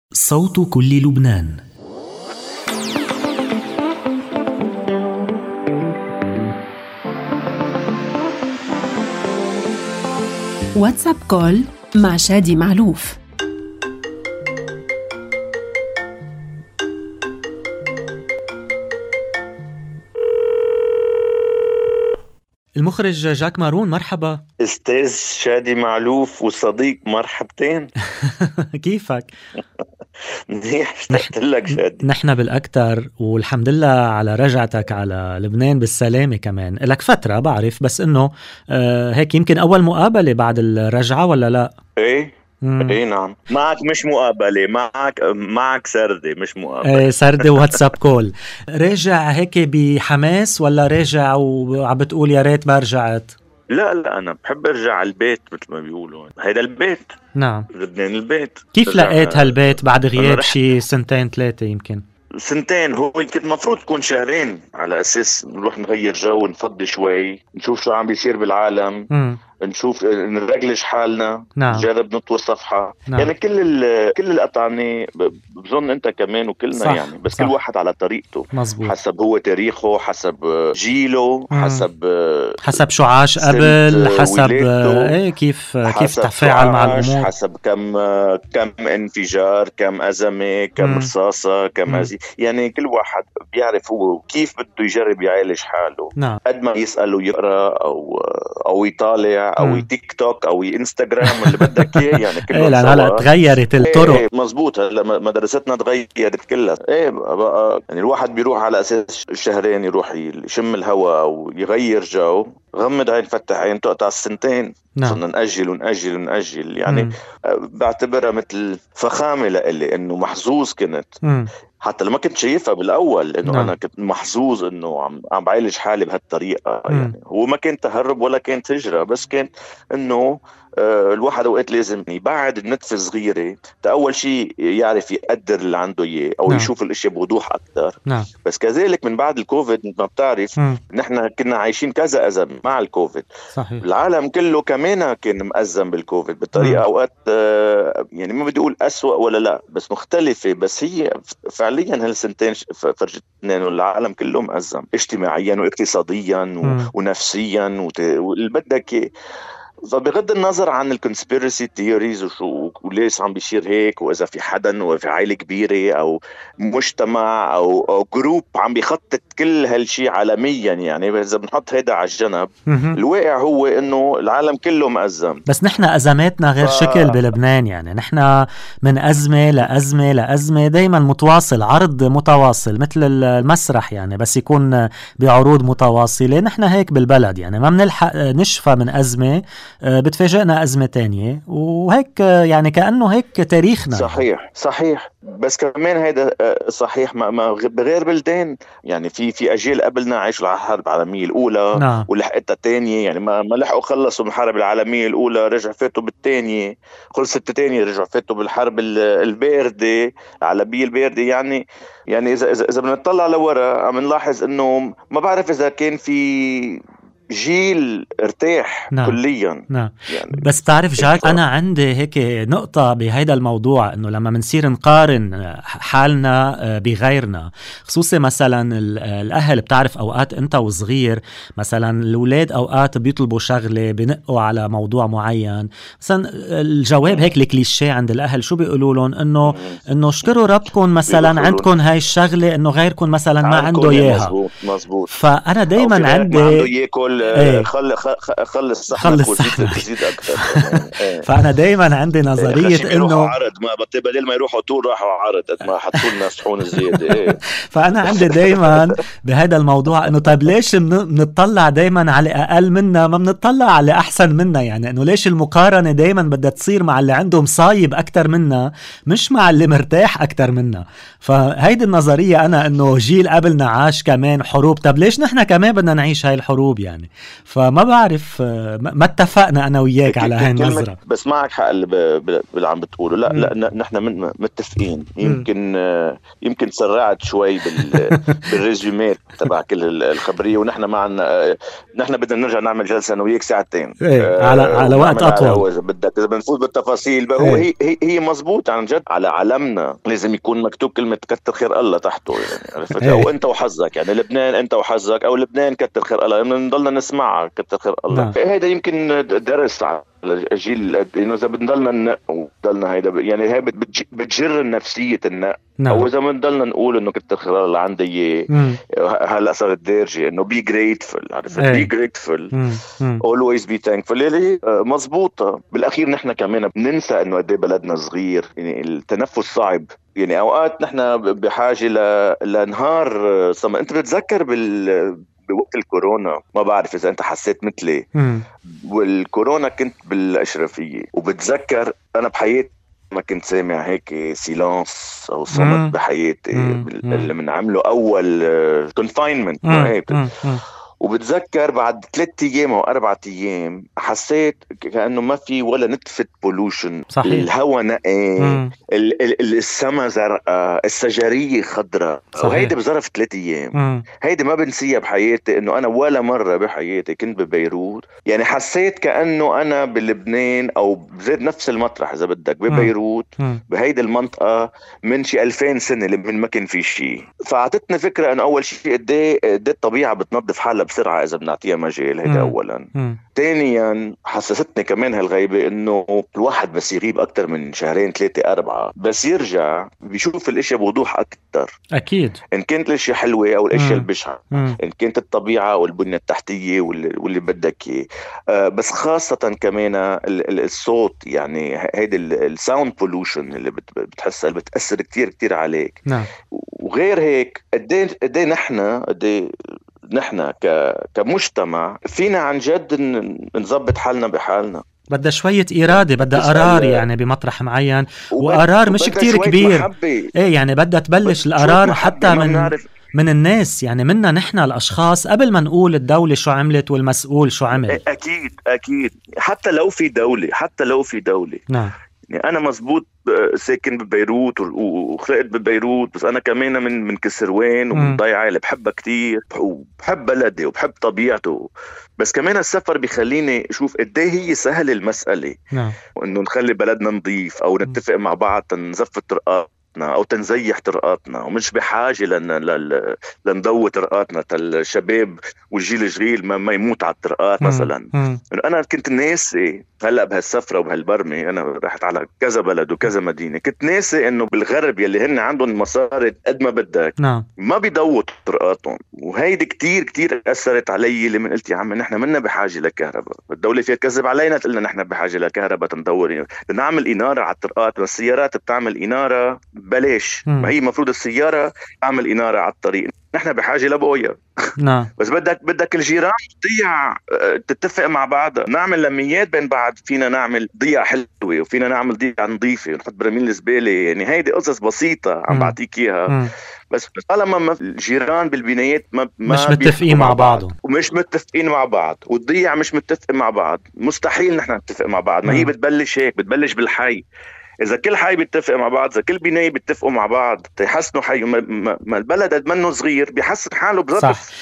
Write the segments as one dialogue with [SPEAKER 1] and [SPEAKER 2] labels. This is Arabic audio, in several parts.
[SPEAKER 1] صوت كل لبنان.
[SPEAKER 2] واتساب كول مع شادي معلوف.
[SPEAKER 1] المخرج جاك مارون، مرحبا.
[SPEAKER 3] استاذ شادي معلوف وصديق، مرحبتين.
[SPEAKER 1] كيفك؟
[SPEAKER 3] منيح، اشتقت لك شادي.
[SPEAKER 1] نحن بالأكتر، والحمد لله على رجعتك على لبنان بالسلامة. كمان لك فترة بعرف، بس إنه هيك يمكن أول مقابلة بعد الرجعة ولا لا؟
[SPEAKER 3] ايه نعم، معك مش مقابلة، معك سردة مش مقابلة.
[SPEAKER 1] سردة واتساب كول. راجع هيك بحماس ولا راجع وعم بتقول يا ريت ما رجعت؟
[SPEAKER 3] لا أنا بحب أرجع على البيت مثل ما بيقولوا، هيدا البيت.
[SPEAKER 1] نعم،
[SPEAKER 3] لبنان البيت.
[SPEAKER 1] كيف لقيت هالبيت بعد غياب شي سنتين ثلاثة يمكن؟
[SPEAKER 3] سنتين، هو يمكن المفروض تكون شهرين، على أساس نروح نغير جو، نفضي شوي، نشوف شو عم بيصير بالعالم. نشوف نرجلش حالنا.
[SPEAKER 1] نعم.
[SPEAKER 3] نجرب نطوي صفحة.
[SPEAKER 1] نعم.
[SPEAKER 3] يعني كل الأطعمة بظن أنت كمان وكلنا،
[SPEAKER 1] صح.
[SPEAKER 3] يعني بس
[SPEAKER 1] صح.
[SPEAKER 3] كل واحد على طريقته.
[SPEAKER 1] مزبوط.
[SPEAKER 3] حسب هو تاريخه، حسب جيله،
[SPEAKER 1] حسب شو عاش قبل، حسب كيف تفاعل مع الأمور،
[SPEAKER 3] حسب كم انفجار، كم أزمة، كم رصاصة، كم يعني كل واحد بيعرف هو كيف بده يجرب يعالج حاله.
[SPEAKER 1] نعم.
[SPEAKER 3] قد ما يسأل ويقرأ أو يطالع أو تيك توك أو انستغرام اللي بدك إياه، يعني كله
[SPEAKER 1] لأن هلا تغيرت الطرق.
[SPEAKER 3] مزبوط، هلا مدرستنا تغيرت كلها. بقى يعني الواحد بيروح على أساس شهرين يروح يشم الهواء ويغير جو، غمض عين فتح عين، تقطع السنتين.
[SPEAKER 1] نعم.
[SPEAKER 3] صرنا نأجل يعني. بعتبرها مثل فخامة لإلي، إنه محظوظ كنت. حتى لما كنت شايفها بالأول إنه
[SPEAKER 1] نعم.
[SPEAKER 3] أنا كنت محظوظ إنه عم بعالج حالي بهالطريقة. يعني هو ما كان تهرب ولا كان هجرة، بس كان إنه الواحد أوقات لازم يبعد النتفة صغيرة، أول شيء يعرف يقدر اللي عنده إياه، أو
[SPEAKER 1] نعم.
[SPEAKER 3] يشوف الأشياء بوضوح أكتر.
[SPEAKER 1] نعم.
[SPEAKER 3] بس كذلك من بعد الكوفيد، ما بتعرف، نحن كنا عايشين كذا أزمة مع الكوفيد.
[SPEAKER 1] صحيح.
[SPEAKER 3] العالم كله كمان كان مأزم بالكوفيد بطريقة أوقات يعني ما بدي أقول أسوأ ولا لا، بس مختلفة. بس هي فعليا هالسنتين فرجتنا إنه العالم كله مأزم اجتماعيا واقتصاديا ونفسيا واللي بدك. فبغض النظر عن الكونسبيرسي تيوريز وليش عم بيصير هيك، واذا في حدا وفي عائله كبيره او مجتمع او جروب عم بيخطط كل هالشي عالميا، يعني اذا بنحط هيدا على الجنب، الواقع هو انه العالم كله مأزم.
[SPEAKER 1] بس نحن ازماتنا غير شكل بلبنان، يعني نحن من ازمه لازمه لازمه، دايما متواصل، عرض متواصل مثل المسرح، يعني بس يكون بعروض متواصله. نحن هيك بالبلد، يعني ما بنلحق نشفى من ازمه، بتفاجئنا أزمة تانية، وهيك يعني كأنه هيك تاريخنا.
[SPEAKER 3] صحيح. بس كمان هيدا صحيح ما بغير بلدان، يعني في أجيال قبلنا عاشوا الحرب العالمية الأولى.
[SPEAKER 1] نعم.
[SPEAKER 3] ولحقتها الثانية، يعني ما لحقوا خلصوا من الحرب العالمية الأولى، رجعوا فاتوا بالثانية، خلصت الثانية رجعوا فاتوا بالحرب الباردة، العالمية الباردة. يعني إذا بنطلع لورا عم نلاحظ إنه ما بعرف إذا كان في جيل ارتاح.
[SPEAKER 1] نعم.
[SPEAKER 3] كليا.
[SPEAKER 1] نعم. يعني بس تعرف جاك، أنا عندي هيك نقطة بهيدا الموضوع، إنه لما منصير نقارن حالنا بغيرنا، خصوصي مثلا الأهل، بتعرف أوقات أنت وصغير مثلا الأولاد أوقات بيطلبوا شغلة، بنقوا على موضوع معين، مثلا الجواب هيك الكليشيه عند الأهل شو بيقولوا لهم؟ إنه اشكروا ربكم مثلا عندكم هاي الشغلة، إنه غيركم مثلا ما عنده إياها.
[SPEAKER 3] مزبوط.
[SPEAKER 1] فأنا دايما عندي
[SPEAKER 3] ما عنده ياكل، خلص صحنك وزيد اكثر.
[SPEAKER 1] فانا دايما عندي نظريه انه
[SPEAKER 3] عرض، ما بدل ما يروحوا طول راحوا عرض قد ما حطوا لنا صحون زياده.
[SPEAKER 1] فانا عندي دايما بهذا الموضوع انه طيب ليش بنطلع دايما على اقل منا، ما بنطلع على احسن منا؟ يعني انه ليش المقارنه دايما بدها تصير مع اللي عنده مصايب اكثر منا، مش مع اللي مرتاح اكثر منا؟ فهيدي النظريه انا انه جيل قبلنا عاش كمان حروب، طب ليش نحن كمان بدنا نعيش هاي الحروب؟ يعني فما بعرف ما اتفقنا انا وياك على هاي النظرة.
[SPEAKER 3] بس معك حق اللي عم بتقوله. لا نحن متفقين. يمكن سرعت شوي بالريزومات تبع كل الخبرية، ونحن معنا نحن بدنا نرجع نعمل جلسة انا وياك ساعتين
[SPEAKER 1] على وقت اطول
[SPEAKER 3] اذا بنفوت بالتفاصيل. هو هي مزبوط عن جد. على علمنا لازم يكون مكتوب كلمة كتر خير الله تحته، يعني او انت وحظك، يعني لبنان انت وحظك، او لبنان كتر خير الله، نضلنا نسمعها كتر خير الله. هيدا يمكن درس على الجيل، انه اذا بنضلنا ننق وضلنا هيدا، يعني هي بتجر نفسية النق. او اذا بنضلنا نقول انه كتر خير الله عندي اياه، هلا صارت دارجة انه be grateful، عارف be grateful always be thankful. اللي مزبوطة. بالاخير نحن كمان بننسى انه قد ايه بلدنا صغير، يعني التنفس صعب. يعني اوقات نحن بحاجة لنهار انت بتتذكر بوقت الكورونا، ما بعرف إذا أنت حسيت مثلي، والكورونا كنت بالأشرفية، وبتذكر أنا بحياتي ما كنت سامع هيك سيلانس أو صمت بحياتي اللي منعمله أول confinement. وبتذكر بعد 3 أيام أو 4 أيام حسيت كأنه ما في ولا نتفة بولوشن. الهواء نقي، السما زرقاء، الشجرية خضراء، وهيدي بظرف 3 أيام. هيدي ما بنسيها بحياتي، إنه أنا ولا مرة بحياتي كنت ببيروت يعني حسيت كأنه أنا بلبنان أو بزيد نفس المطرح إذا بدك ببيروت بهيدي المنطقة من شي 2000 سنة من ما كان في شيء. فعطتني فكرة إنه أول شيء قد ايه الطبيعة بتنظف حالها بسرعة إذا بنعطيها مجال. هيدا أولا. ثانيا حسستني كمان هالغيبة إنه الواحد بس يغيب أكتر من 2 3 4 بس يرجع بيشوف الاشياء بوضوح أكتر.
[SPEAKER 1] أكيد.
[SPEAKER 3] إن كانت الاشياء حلوة أو الاشياء البشعة، إن كانت الطبيعة والبنية التحتية واللي بدك إياه، بس خاصة كمان الصوت. يعني هيدا الساوند بولوشن اللي بتحسها اللي بتأثر كتير عليك. وغير هيك قديه نحن كمجتمع فينا عن جد نظبط حالنا بحالنا.
[SPEAKER 1] بدها شوية إرادة، بدها قرار يعني بمطرح معين، وقرار مش كتير كبير. ايه يعني بدها تبلش القرار حتى من الناس، يعني منا نحن الأشخاص، قبل ما نقول الدولة شو عملت والمسؤول شو عمل.
[SPEAKER 3] أكيد حتى لو في دولة. نعم. يعني أنا مزبوط ساكن ببيروت وخلقت ببيروت، بس أنا كمان من كسروان ومن ضيعة اللي بحبها كتير، وبحب بلدي وبحب طبيعته. بس كمان السفر بيخليني أشوف قديه هي سهل المسألة. وإنه نخلي بلدنا نظيف، أو نتفق مع بعض تنزف الطرقات أو تنزيح طرقاتنا، ومش بحاجة لنضوي طرقاتنا الشباب والجيل الجيل ما يموت على الطرقات مثلا. أنا كنت ناسي هلأ بهالسفرة وبهالبرمي، أنا رحت على كذا بلد وكذا مدينة، كنت ناسي إنه بالغرب يلي هن عندهم مصاري قد ما بدك ما بيضووا طرقاتهم. وهيدي كتير أثرت علي، اللي من قلت يا عم نحن منا بحاجة لكهرباء. الدولة فيها كذب علينا تقلنا نحن بحاجة لكهرباء تندور نعمل إنارة على الطرقات، والسيارات بتعمل إنارة بلاش. ما هي مفروض السيارة تعمل إنارة على الطريق، نحن بحاجة لبويا. بس بدك الجيران تضيع تتفق مع بعض، نعمل لميات بين بعض، فينا نعمل ضيعة حلوة وفينا نعمل ضيعة نظيفة ونحط براميل الزبالة. يعني هيدي قصص بسيطة عم بعطيك إياها. بس طالما الجيران بالبنايات مش
[SPEAKER 1] متفقين مع بعض،
[SPEAKER 3] ومش متفقين مع بعض، والضيعة مش متفق مع بعض، مستحيل نحن نتفق مع بعض. ما هي بتبلش هيك، بتبلش بالحي. إذا كل حي بيتفق مع بعض، إذا كل بناية بيتفقوا مع بعض تيحسنوا حي، ما البلد قد منه صغير بيحسن حاله بظرف.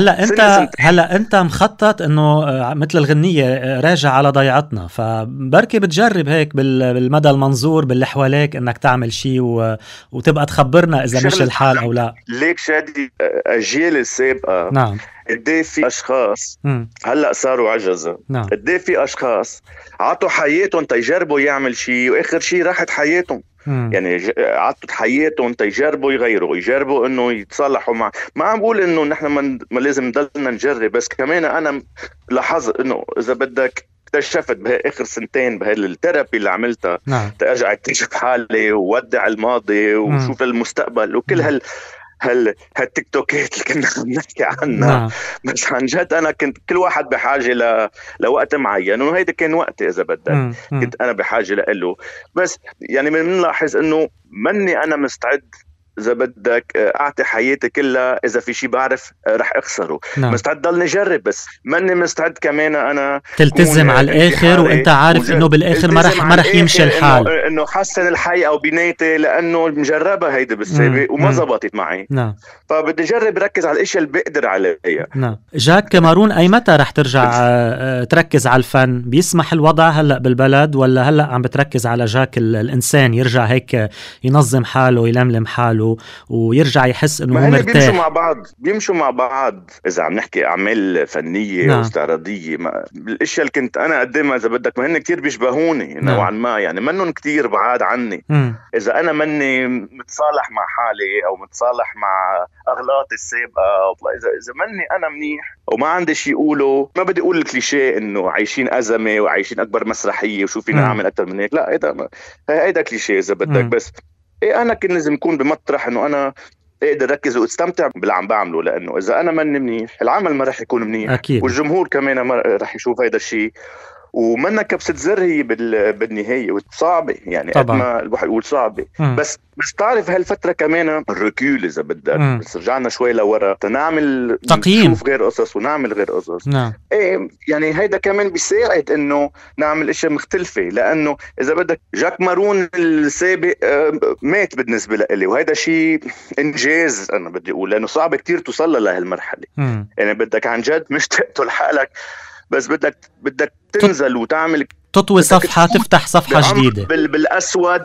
[SPEAKER 1] هلا أنت مخطط إنه مثل الغنية راجع على ضيعتنا، فبركي بتجرب هيك بالمدى المنظور باللي حواليك إنك تعمل شيء وتبقى تخبرنا إذا مش الحال أو لا.
[SPEAKER 3] ليك شادي أجيال السابقة قديه في أشخاص هلأ صاروا عجزة. قديه في أشخاص عطوا حياتهم تيجربوا يعمل شيء، وآخر شيء راحت حياتهم. يعني عطوا حياتهم تيجربوا يجربوا إنه يتصالحوا ما عم بقول إنه نحن ما لازم نضلنا نجرب، بس كمان أنا لاحظت إنه إذا بدك اكتشفت بآخر 2 سنين بهالثيرابي اللي عملتها ترجع اكتشف حالي وودع الماضي وشوف المستقبل وكل هالتيك توكات اللي كنا عم نحكي عنها. بس عن جد أنا كنت كل واحد بحاجة لوقت معين، وهيدا كان وقتي إذا بدك. كنت أنا بحاجة له. بس يعني من نلاحظ إنه مني أنا مستعد إذا بدك أعطي حياتي كلها إذا في شيء بعرف رح أخسره. مستعد ضل نجرب، بس ماني مستعد كمان أنا
[SPEAKER 1] تلتزم على الآخر وأنت عارف إنه بالآخر ما رح يمشي الحال،
[SPEAKER 3] إنه حسن الحي أو بنايتي، لأنه مجربها هيدا بالسابق وما زبطت معي. فبدي جرب ركز على الاشياء اللي بقدر عليها.
[SPEAKER 1] جاك مارون، أي متى رح ترجع تركز على الفن؟ بيسمح الوضع هلأ بالبلد، ولا هلأ عم بتركز على جاك الإنسان يرجع هيك ينظم حاله يلملم حاله ويرجع يحس إنه هو مرتاح؟
[SPEAKER 3] بيمشوا مع بعض إذا عم نحكي أعمال فنية أو استعراضية. الاشياء اللي كنت أنا قدمها إذا بدك ما هن كتير بيشبهوني نوعا ما، يعني منهم كتير بعاد عني. إذا أنا مني متصالح مع حالي أو متصالح مع أغلاطي السابقة، إذا مني أنا منيح وما عندي شيء يقوله، ما بدي أقول الكليشيه إنه عايشين أزمة وعايشين أكبر مسرحية وشو فينا نعمل أكتر من هيك. لا، هيدا كليشيه إذا بدك. بس أنا كن لازم أكون بمطرح إنه أنا اقدر ركز واستمتع باللي عم بعمله، لأنه إذا أنا مني منيح العمل ما رح يكون منيح
[SPEAKER 1] أكيد.
[SPEAKER 3] والجمهور كمان ما رح يشوف هيدا الشيء، ومنها كبسة زر هي بالنهاية وصعبة. يعني قد ما الواحد يقول صعبة، بس تعرف هالفترة كمان الركول إذا بدك، بس رجعنا شوي لورا تنعمل
[SPEAKER 1] تقييم،
[SPEAKER 3] نشوف غير قصص ونعمل غير قصص. إيه يعني هيدا كمان بيساعد إنه نعمل أشياء مختلفة، لأنه إذا بدك جاك مارون السابق مات بالنسبة لي، وهيدا شيء إنجاز أنا بدي أقول، لأنه صعب كتير توصل لهالمرحلة. يعني بدك عن جد مش تقتل حالك، بس بدك تنزل وتعمل
[SPEAKER 1] تطوي صفحة، تفتح صفحة جديدة
[SPEAKER 3] بالأسود.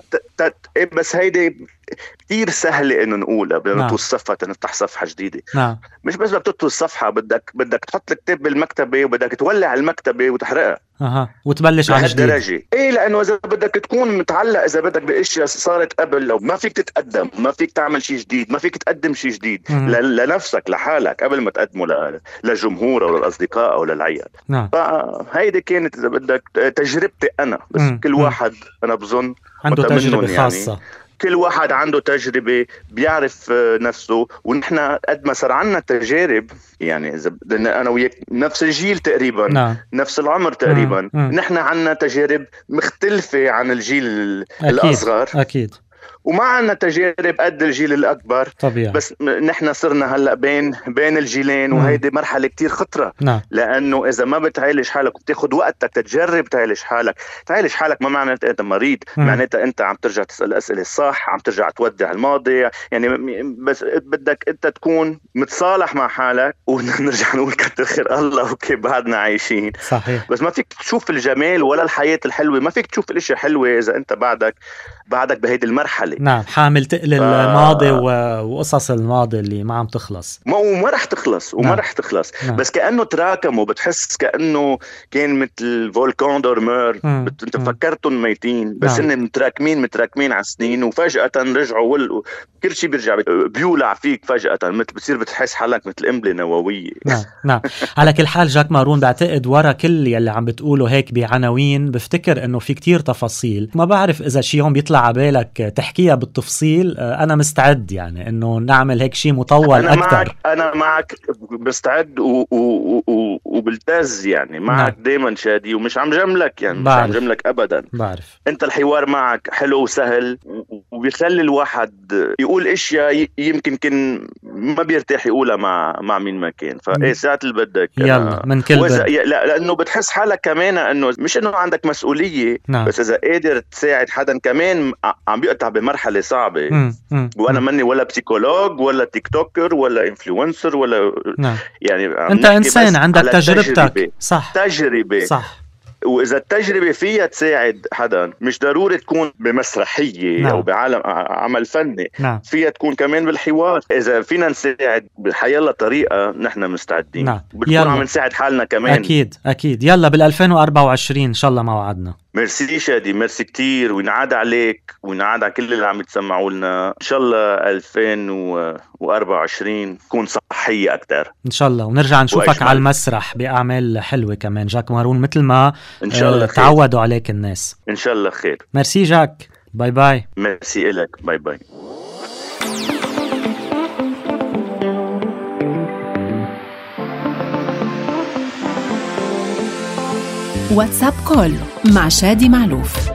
[SPEAKER 3] بس هيدي كتير سهلة إنه نقولها بنطوي الصفحة نفتح صفحة جديدة. مش بس بدك تطوي الصفحة، بدك تحط الكتاب بالمكتبة وبدك تولع المكتبة وتحرقها
[SPEAKER 1] وتبلش على جديد.
[SPEAKER 3] إيه، لأنه إذا بدك تكون متعلق إذا بدك بأشياء صارت قبل، لو ما فيك تتقدم، ما فيك تعمل شيء جديد، ما فيك تقدم شيء جديد لنفسك لحالك قبل ما تقدمه للجمهور أو للأصدقاء أو للعيال. فهيدي كانت إذا بدك تجربتي أنا، بس كل واحد أنا بظن
[SPEAKER 1] عنده تجربة خاصة.
[SPEAKER 3] يعني كل واحد عنده تجربة بيعرف نفسه، ونحن قد ما صار عنا تجارب، يعني إذا أنا وياك نفس الجيل تقريبا، نفس العمر تقريبا، نحن عنا تجارب مختلفة عن الجيل الأصغر
[SPEAKER 1] أكيد،
[SPEAKER 3] وما عنا تجارب قد الجيل الأكبر طبيعي. بس نحن صرنا هلأ بين الجيلين، وهيدي مرحلة كتير خطرة. لأنه إذا ما بتعالج حالك وبتاخد وقتك تجرب تعالج حالك ما معناتها أنت مريض، معناتها أنت عم ترجع تسأل أسئلة صح، عم ترجع تودع الماضي. يعني بس بدك أنت تكون متصالح مع حالك، ونرجع نقول كتر خير الله وكي بعدنا عايشين.
[SPEAKER 1] صحيح.
[SPEAKER 3] بس ما فيك تشوف الجمال ولا الحياة الحلوة، ما فيك تشوف الاشياء حلوة إذا أنت بعدك بهيدي المرحلة.
[SPEAKER 1] حامل تقل الماضي وقصص الماضي اللي ما عم تخلص،
[SPEAKER 3] وما رح تخلص بس كأنه تراكم، وبتحس كأنه كان مثل فولكان دورمور، انت فكرتهم ميتين بس هن متراكمين على سنين، وفجأة رجعوا كل شيء بيرجع بيولع فيك فجأة، بتصير بتحس حالك مثل قنبلة نووية.
[SPEAKER 1] نعم. على كل حال جاك مارون، بعتقد ورا كل يلي عم بتقوله هيك بعناوين بفتكر انه في كتير تفاصيل، ما بعرف اذا شي يوم بيطلع عبالك تحكيها بالتفصيل. انا مستعد يعني انه نعمل هيك شيء مطول اكثر.
[SPEAKER 3] انا معك مستعد وبلتز يعني معك دايما شادي، ومش عم جملك يعني مش عم جملك ابدا.
[SPEAKER 1] بعرف
[SPEAKER 3] انت الحوار معك حلو وسهل، وبيخلي الواحد يقول اشياء يمكن كان ما بيرتاح يقولها مع مين ما كان. فايه ساعة اللي بدك
[SPEAKER 1] يلا من كل
[SPEAKER 3] لانه بتحس حالك كمان انه مش انه عندك مسؤولية. بس اذا قادر تساعد حدا كمان عم بيقطع بمرحلة صعبة. وانا مني ولا بسيكولوج ولا تيك توكر ولا انفلونسر ولا يعني انت
[SPEAKER 1] انسان عندك تجربتك. صح،
[SPEAKER 3] تجربة صح. وإذا التجربة فيها تساعد حدا، مش ضروري تكون بمسرحية أو بعالم عمل فني. فيها تكون كمان بالحوار. إذا فينا نساعد بحيالله طريقة نحن مستعدين. بتكون عم نساعد حالنا كمان.
[SPEAKER 1] أكيد. يلا بال2024 إن شاء الله موعدنا.
[SPEAKER 3] ميرسي شادي، ميرسي كتير، وينعاد عليك وينعاد على كل اللي عم يتسمعوا لنا. إن شاء الله 2024 تكون صحية أكتر
[SPEAKER 1] إن شاء الله، ونرجع نشوفك على المسرح بأعمال حلوة كمان جاك مارون، مثل ما إن شاء الله تعودوا عليك الناس.
[SPEAKER 3] إن شاء الله خير.
[SPEAKER 1] ميرسي جاك، باي باي.
[SPEAKER 3] ميرسي إلك، باي باي.
[SPEAKER 2] واتساب كول مع شادي معلوف.